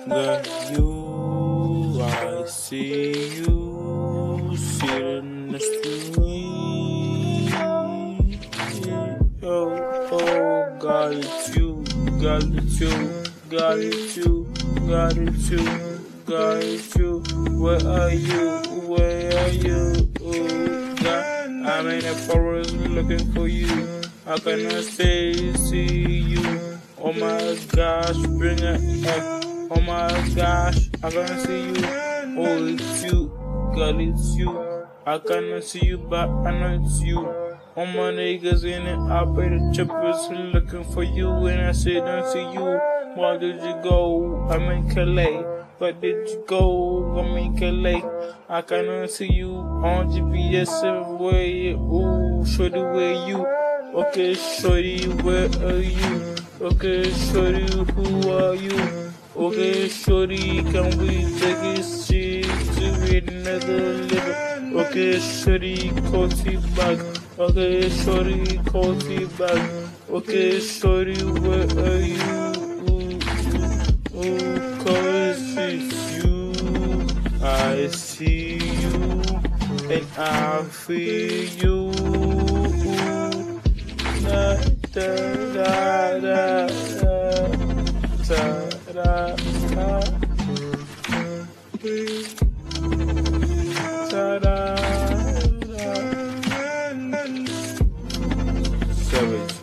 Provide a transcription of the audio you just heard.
Got you, I see you sitting next to me. Oh, God, it's you, God, it's you, God, it's you, God, it's you, God, it's you. Where are you? Where are you? Oh, God, I'm in the forest looking for you. I cannot stay, see you. Oh my gosh, bring it up. Oh my gosh, I cannot see you. Oh, it's you, God, it's you. I cannot see you, but I know it's you. All my niggas in it, I pay the chippers looking for you, and I say don't see you. Where did you go? I'm in Calais. Where did you go? I'm in Calais. I cannot see you on GPS everywhere. Ooh, shorty, where you? Okay, shorty, where are you? Okay, shorty, who are you? Okay, shorty, can we take this shit to another level? Okay, shorty, cozy back. Okay, shorty, cozy back. Okay, shorty, where are you? Cause it's you. I see you and I feel you. Da da da da da da da da da da. Savage.